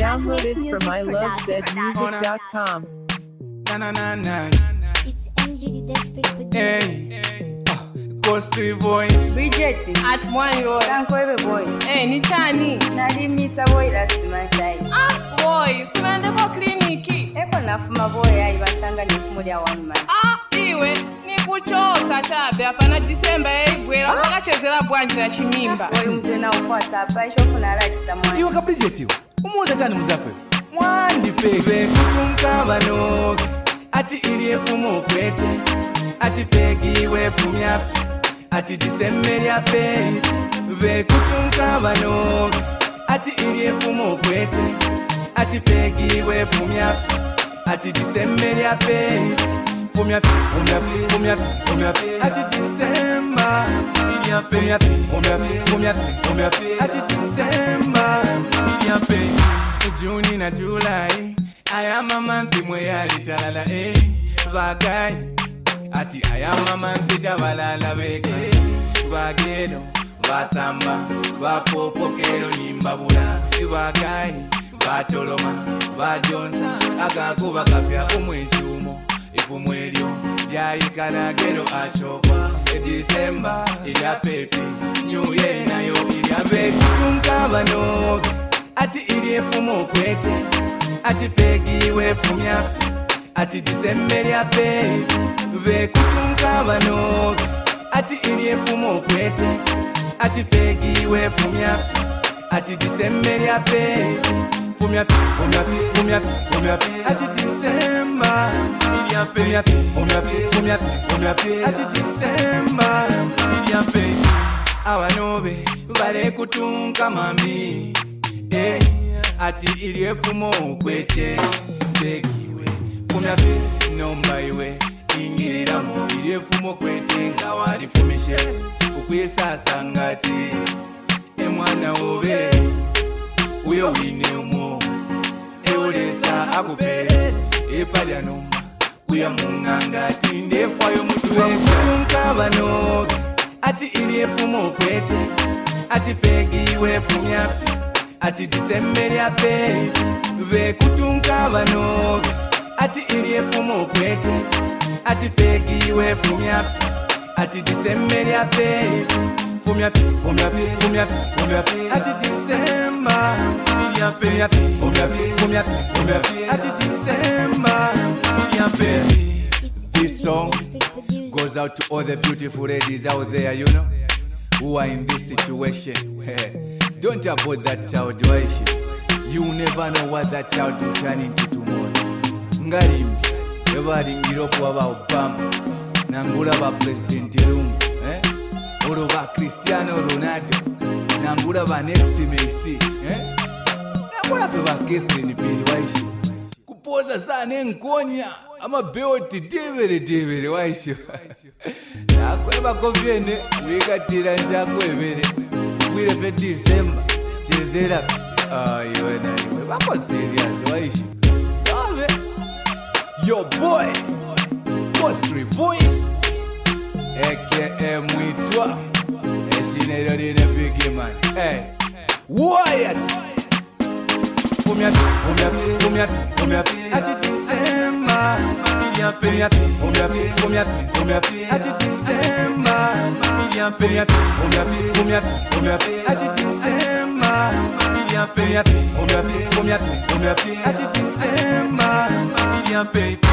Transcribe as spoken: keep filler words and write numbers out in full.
Downloaded from I love zed music dot com. Na na na na. It's M G the Desperate Producer. Hey. Costly voice. Bridget at one yo Uncle boy. Hey, ni chani. Nali misa boy last month. Ah, boy, simande ko kliniki. Eko nafuma boy ayi basanga ni kumulya one man. Ah, iwe ni kuchosa tabe hapana December ebwera akachezera bwanjira chimimba. Boy mtena ukwata abaisho kuna rachita mwana. Iwe ka Bridget iwe. Umuza chani muzakwe. Mwandi pege kutunka bano. Ati ili efumo kwete. Ati pegi we fumyafi. Ati December ya pay. Ve kutunka bano. Ati ili efumo kwete. Ati pegi we fumyafi. Ati December ya pay. Fumyafi, fumyafi, fumyafi, fumyafi. Ati December ya pay. Fumyafi, fumyafi, fumyafi, fumyafi. Ati December ya pay. June na July, I am a month mweyali talala eh bagay. Ati I am a month dabalala beke bageno basamba bapopokero nimbabula bagay batoloma bajonza akakuba kapya umwechumo ifumwelyo yayikaragero ashoka December ila pepe New Year nayo ila beke tunkabano. Ati ili efumo kwete. Ati pegi we fumyafi. Ati December ya pay. Ve kutunka bano. Ati ili efumo kwete. Ati pegi we fumyafi. Ati December ya pay. Fumyafi, fumyafi, fumyafi, fumyafi. Ati December ya pay. Fumyafi, fumyafi, fumyafi. Ati December ya pay. Awanobe vale kutunka mami. Hey, ati ili efumo kwete begiwe fumyafi nomba iwe ingirira mu ili efumo kwete nga wali fumishe ukwesasa ngati emwana obe uyo wine umo eolesa akupere epalya nomba kuya munganga tinde fwayo mutuwe kutunka bano. Ati ili efumo kwete. Ati pegiwe fumyafi. Ati December ya pay. Ve kutunka bano. Ati ili efumo kwete. Ati pegi we fumyafi. Ati December ya pay. Fumyafi, fumyafi, fumyafi, fumyafi. Ati December ya pay. Fumyafi, fumyafi, fumyafi. Ati December ya pay. This song goes out to all the beautiful ladies out there, you know, who are in this situation. Don't abort that child, why she? You never know what that child will turn into tomorrow. Ngalimbi, everybody ngiro kwa ba Obama, nangula ba President Lumumba, eh? Oro ba Cristiano Ronaldo, nangula ba next Messi, eh? Nangula fe ba Catherine Pili, why she? Kupoza sana nkonya, ama beoti devere devere, why she? Nakweba kovyene, wikatira nshako ebere. Wile pe December chezera ayo na iwe bako serious waishi love your boy Costly voice aka mwitwa eshinero dine big man. Hey warriors fumyafi fumyafi fumyafi fumyafi. Ati December ya pay. Fumyafi fumyafi fumyafi. Ati December ya pay. Fumyafi fumyafi fumyafi. Ati December ya pay. Fumyafi fumyafi fumyafi. Ati December ya pay.